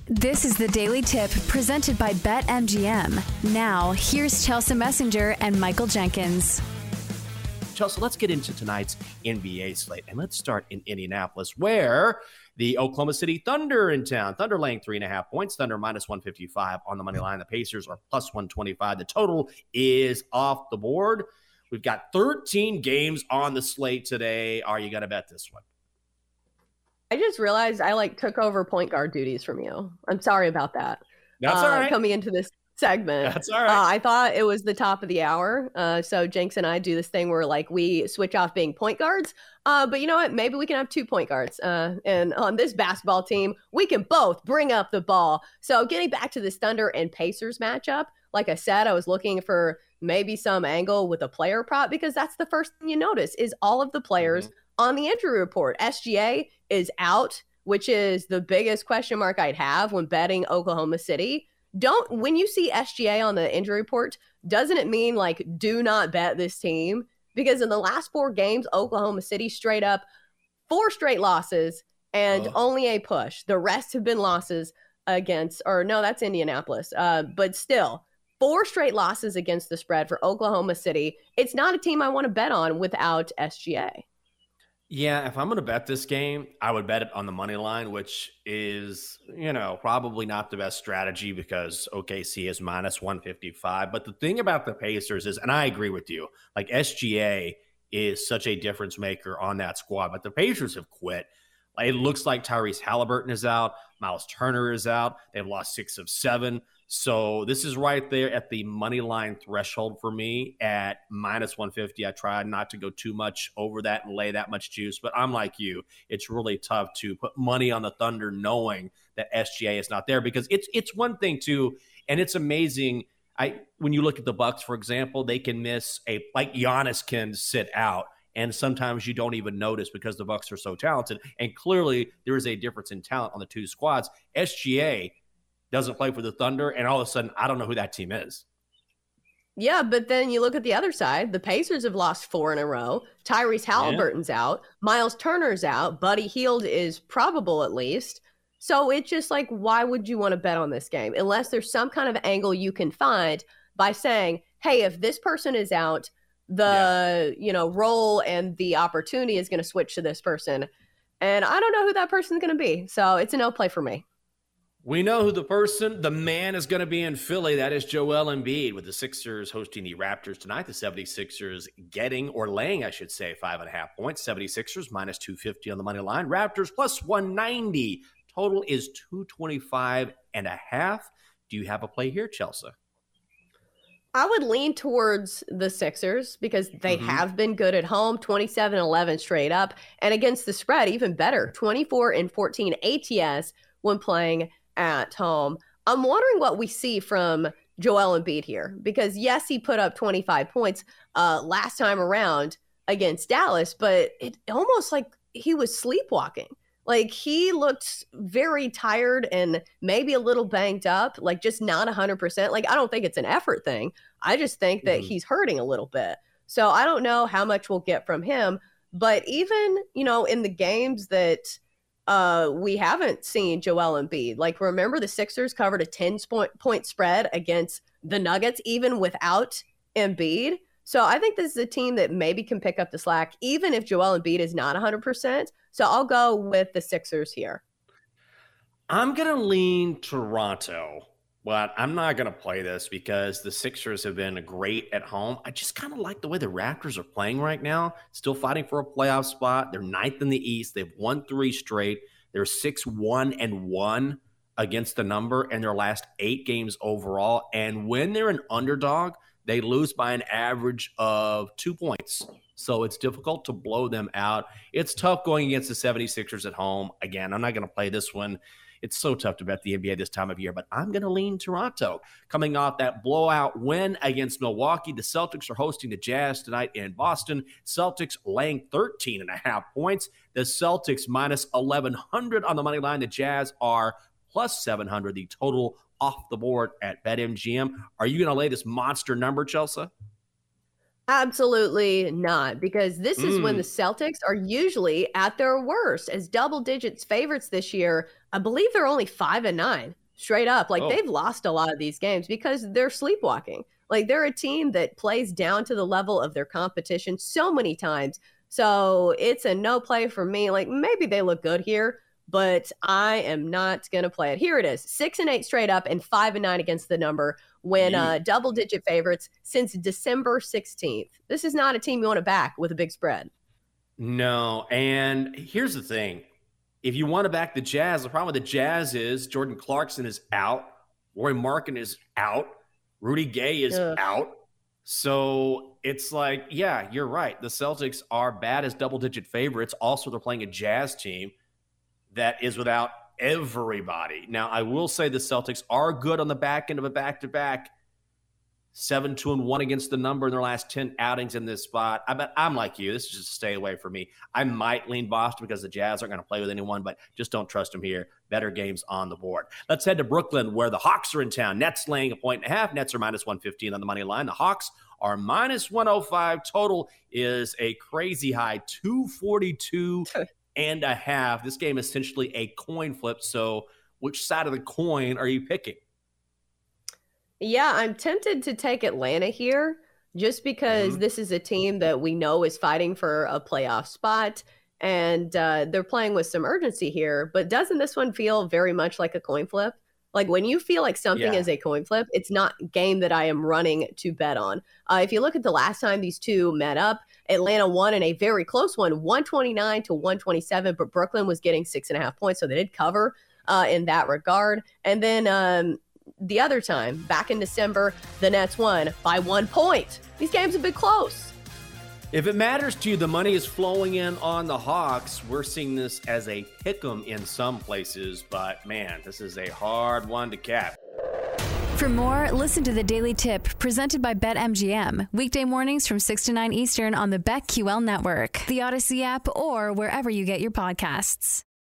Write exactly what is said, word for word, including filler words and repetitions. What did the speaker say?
This is the Daily Tip presented by BetMGM. Now, here's Chelsea Messenger and Michael Jenkins. Chelsea, let's get into tonight's N B A slate, and let's start in Indianapolis, where the Oklahoma City Thunder in town. Thunder laying three and a half points. Thunder minus one fifty-five on the money line. The Pacers are plus one twenty-five. The total is off the board. We've got thirteen games on the slate today. Are you going to bet this one? I just realized I like took over point guard duties from you. I'm sorry about that. That's uh, all right. Coming into this segment. That's all right. Uh, I thought it was the top of the hour. Uh, so Jenks and I do this thing where like we switch off being point guards. Uh, but you know what? Maybe we can have two point guards. Uh, and on this basketball team, we can both bring up the ball. So getting back to this Thunder and Pacers matchup, like I said, I was looking for maybe some angle with a player prop because that's the first thing you notice is all of the players mm-hmm. on the injury report. S G A is out, which is the biggest question mark I'd have when betting Oklahoma City. Don't, when you see S G A on the injury report, doesn't it mean like do not bet this team? Because in the last four games, Oklahoma City straight up four straight losses and oh. only a push. The rest have been losses against, or no, that's Indianapolis. Uh, but still, four straight losses against the spread for Oklahoma City. It's not a team I want to bet on without S G A. Yeah, if I'm going to bet this game, I would bet it on the money line, which is, you know, probably not the best strategy because O K C is minus one fifty-five. But the thing about the Pacers is, and I agree with you, like S G A is such a difference maker on that squad, but the Pacers have quit. It looks like Tyrese Halliburton is out. Miles Turner is out. They've lost six of seven. So this is right there at the money line threshold for me at minus one fifty. I tried not to go too much over that and lay that much juice, but I'm like you. It's really tough to put money on the Thunder knowing that S G A is not there because it's it's one thing too, and it's amazing. I when you look at the Bucks, for example, they can miss a like Giannis can sit out. And sometimes you don't even notice because the Bucks are so talented. And clearly there is a difference in talent on the two squads. S G A doesn't play for the Thunder, and all of a sudden, I don't know who that team is. Yeah, but then you look at the other side. The Pacers have lost four in a row. Tyrese Halliburton's yeah. out. Miles Turner's out. Buddy Hield is probable at least. So it's just like, why would you want to bet on this game? Unless there's some kind of angle you can find by saying, hey, if this person is out, the yeah. you know role and the opportunity is going to switch to this person. And I don't know who that person is going to be. So it's a no play for me. We know who the person, the man is going to be in Philly. That is Joel Embiid with the Sixers hosting the Raptors tonight. The seventy-sixers getting, or laying, I should say, five and a half points. seventy-sixers minus two fifty on the money line. Raptors plus one ninety. Total is two twenty-five and a half. Do you have a play here, Chelsea? I would lean towards the Sixers because they mm-hmm. have been good at home, twenty-seven eleven straight up. And against the spread, even better, twenty-four and fourteen A T S when playing at home. I'm wondering what we see from Joel Embiid here because yes, he put up twenty-five points uh, last time around against Dallas, but it almost like he was sleepwalking. Like he looked very tired and maybe a little banged up, like just not one hundred percent. Like I don't think it's an effort thing. I just think that mm-hmm. he's hurting a little bit. So I don't know how much we'll get from him, but even, you know, in the games that Uh, we haven't seen Joel Embiid. Like, remember the Sixers covered a ten point, point spread against the Nuggets, even without Embiid. So I think this is a team that maybe can pick up the slack, even if Joel Embiid is not one hundred percent. So I'll go with the Sixers here. I'm going to lean Toronto, but I'm not going to play this because the Sixers have been great at home. I just kind of like the way the Raptors are playing right now, still fighting for a playoff spot. They're ninth in the East. They've won three straight. They're six one and one against the number in their last eight games overall. And when they're an underdog, they lose by an average of two points. So it's difficult to blow them out. It's tough going against the seventy-sixers at home. Again, I'm not going to play this one. It's so tough to bet the N B A this time of year, but I'm going to lean Toronto. Coming off that blowout win against Milwaukee, the Celtics are hosting the Jazz tonight in Boston. Celtics laying thirteen and a half points. The Celtics minus eleven hundred on the money line. The Jazz are plus seven hundred. The total off the board at BetMGM. Are you going to lay this monster number, Chelsea? Absolutely not, because this is Mm. when the Celtics are usually at their worst as double digits favorites this year I believe they're only five and nine straight up. Like, oh. they've lost a lot of these games because they're sleepwalking. Like, they're a team that plays down to the level of their competition so many times. So it's a no play for me. Like, maybe they look good here, but I am not going to play it. Here it is. Six and eight straight up and five and nine against the number when yeah. uh, double digit favorites since December sixteenth. This is not a team you want to back with a big spread. No. And here's the thing. If you want to back the Jazz, the problem with the Jazz is Jordan Clarkson is out. Roy Markin is out. Rudy Gay is Ugh. out. So it's like, yeah, you're right. The Celtics are bad as double-digit favorites. Also, they're playing a Jazz team that is without everybody. Now, I will say the Celtics are good on the back end of a back-to-back. seven two and one against the number in their last ten outings in this spot. I bet I'm like you. This is just a stay away from me. I might lean Boston because the Jazz aren't going to play with anyone, but just don't trust them here. Better games on the board. Let's head to Brooklyn, where the Hawks are in town. Nets laying a point and a half. Nets are minus one fifteen on the money line. The Hawks are minus one oh five. Total is a crazy high, two forty-two and a half. This game is essentially a coin flip. So which side of the coin are you picking? Yeah, I'm tempted to take Atlanta here just because mm-hmm. this is a team that we know is fighting for a playoff spot, and uh, they're playing with some urgency here. But doesn't this one feel very much like a coin flip? Like, when you feel like something yeah. is a coin flip, it's not a game that I am running to bet on. Uh, if you look at the last time these two met up, Atlanta won in a very close one, one twenty-nine to one twenty-seven, but Brooklyn was getting six and a half points, so they did cover uh, in that regard. And then um, the other time, back in December, the Nets won by one point. These games have been close. If it matters to you, the money is flowing in on the Hawks. We're seeing this as a pick'em in some places, but man, this is a hard one to cap. For more, listen to the Daily Tip presented by BetMGM. Weekday mornings from six to nine Eastern on the BetQL network, the Odyssey app, or wherever you get your podcasts.